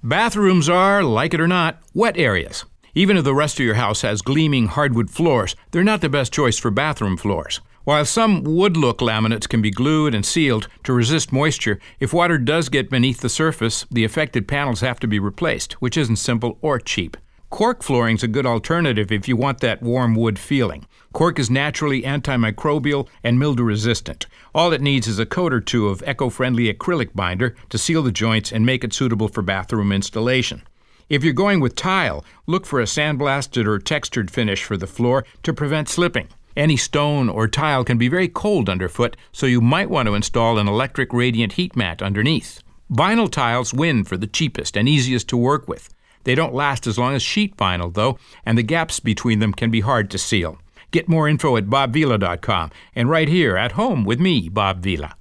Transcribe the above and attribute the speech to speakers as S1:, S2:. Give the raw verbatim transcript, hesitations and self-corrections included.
S1: Bathrooms are, like it or not, wet areas. Even if the rest of your house has gleaming hardwood floors, they're not the best choice for bathroom floors. While some wood-look laminates can be glued and sealed to resist moisture, if water does get beneath the surface, the affected panels have to be replaced, which isn't simple or cheap. Cork flooring is a good alternative if you want that warm wood feeling. Cork is naturally antimicrobial and mildew-resistant. All it needs is a coat or two of eco-friendly acrylic binder to seal the joints and make it suitable for bathroom installation. If you're going with tile, look for a sandblasted or textured finish for the floor to prevent slipping. Any stone or tile can be very cold underfoot, so you might want to install an electric radiant heat mat underneath. Vinyl tiles win for the cheapest and easiest to work with. They don't last as long as sheet vinyl, though, and the gaps between them can be hard to seal. Get more info at bob vila dot com and right here at home with me, Bob Vila.